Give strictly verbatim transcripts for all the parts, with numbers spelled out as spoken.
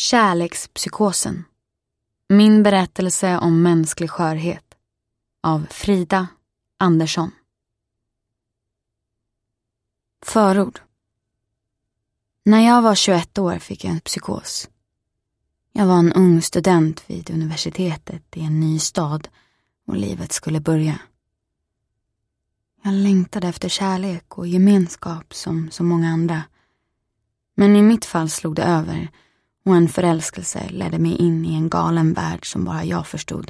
Kärlekspsykosen. Min berättelse om mänsklig skörhet av Frida Andersson. Förord. När jag var tjugoett år fick jag en psykos. Jag var en ung student vid universitetet i en ny stad och livet skulle börja. Jag längtade efter kärlek och gemenskap som så många andra. Men i mitt fall slog det över och en förälskelse ledde mig in i en galen värld som bara jag förstod.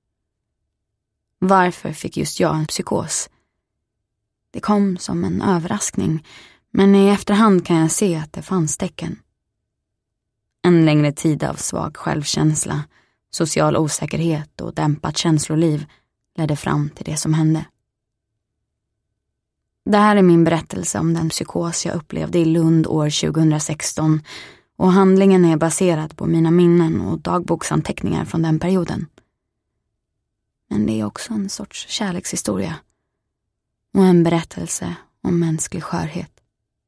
Varför fick just jag en psykos? Det kom som en överraskning, men i efterhand kan jag se att det fanns tecken. En längre tid av svag självkänsla, social osäkerhet och dämpat känsloliv ledde fram till det som hände. Det här är min berättelse om den psykos jag upplevde i Lund år tjugohundrasexton och handlingen är baserad på mina minnen och dagboksanteckningar från den perioden. Men det är också en sorts kärlekshistoria och en berättelse om mänsklig skörhet.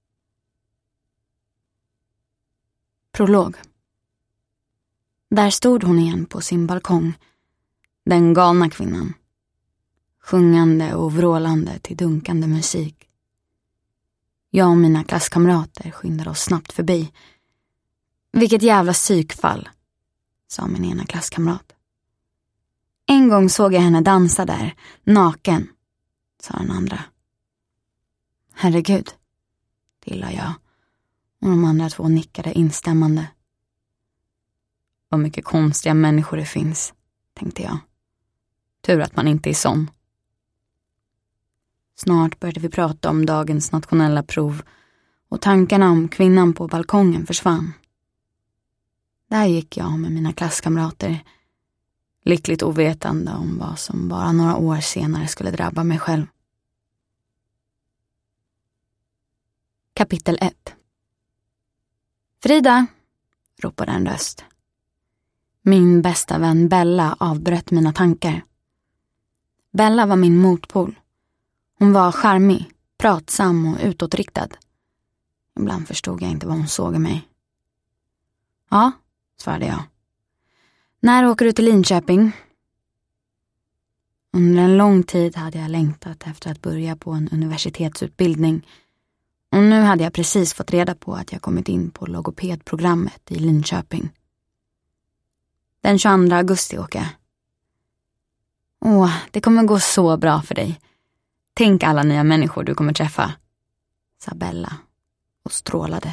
Prolog. Där stod hon igen på sin balkong, den galna kvinnan, sjungande och vrålande till dunkande musik. Jag och mina klasskamrater skyndade oss snabbt förbi. Vilket jävla psykfall, sa min ena klasskamrat. En gång såg jag henne dansa där, naken, sa den andra. Herregud, tillade jag, och de andra två nickade instämmande. Vad mycket konstiga människor det finns, tänkte jag. Tur att man inte är sån. Snart började vi prata om dagens nationella prov och tankarna om kvinnan på balkongen försvann. Där gick jag med mina klasskamrater, lyckligt ovetande om vad som bara några år senare skulle drabba mig själv. Kapitel ett. Frida, ropade en röst. Min bästa vän Bella avbröt mina tankar. Bella var min motpol. Hon var charmig, pratsam och utåtriktad. Ibland förstod jag inte vad hon såg i mig. Ja, svarade jag. När åker du till Linköping? Under en lång tid hade jag längtat efter att börja på en universitetsutbildning. Och nu hade jag precis fått reda på att jag kommit in på logopedprogrammet i Linköping. Den tjugoandra augusti åker jag. Åh, det kommer gå så bra för dig. Tänk alla nya människor du kommer träffa, sa Bella och strålade.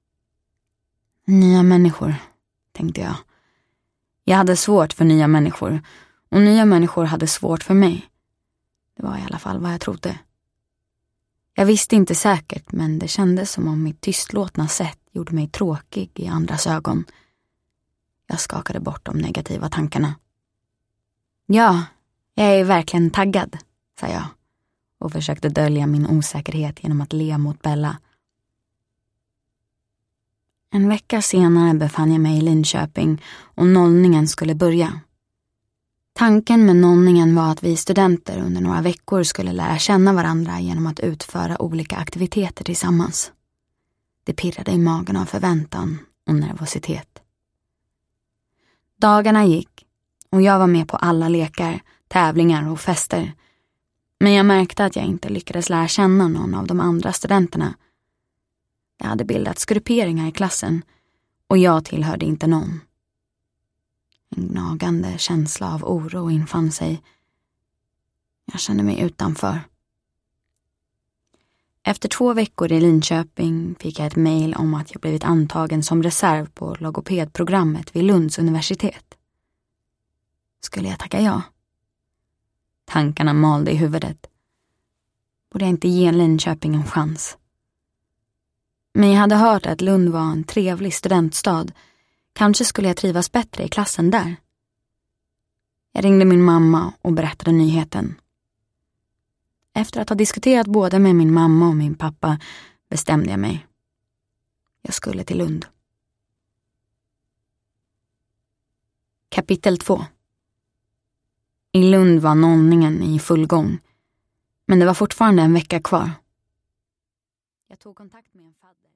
Nya människor, tänkte jag. Jag hade svårt för nya människor och nya människor hade svårt för mig. Det var i alla fall vad jag trodde. Jag visste inte säkert, men det kändes som om mitt tystlåtna sätt gjorde mig tråkig i andras ögon. Jag skakade bort de negativa tankarna. Ja, jag är verkligen taggad, sa jag och försökte dölja min osäkerhet genom att le mot Bella. En vecka senare befann jag mig i Linköping och nollningen skulle börja. Tanken med nollningen var att vi studenter under några veckor skulle lära känna varandra genom att utföra olika aktiviteter tillsammans. Det pirrade i magen av förväntan och nervositet. Dagarna gick och jag var med på alla lekar, tävlingar och fester. Men jag märkte att jag inte lyckades lära känna någon av de andra studenterna. Det hade bildats grupperingar i klassen och jag tillhörde inte någon. En gnagande känsla av oro infann sig. Jag kände mig utanför. Efter två veckor i Linköping fick jag ett mejl om att jag blivit antagen som reserv på logopedprogrammet vid Lunds universitet. Skulle jag tacka ja? Tankarna malde i huvudet. Borde jag inte ge Linköping en chans? Men jag hade hört att Lund var en trevlig studentstad. Kanske skulle jag trivas bättre i klassen där. Jag ringde min mamma och berättade nyheten. Efter att ha diskuterat både med min mamma och min pappa bestämde jag mig. Jag skulle till Lund. Kapitel två. I Lund var nollningen i full gång. Men det var fortfarande en vecka kvar. Jag tog kontakt med en fadder.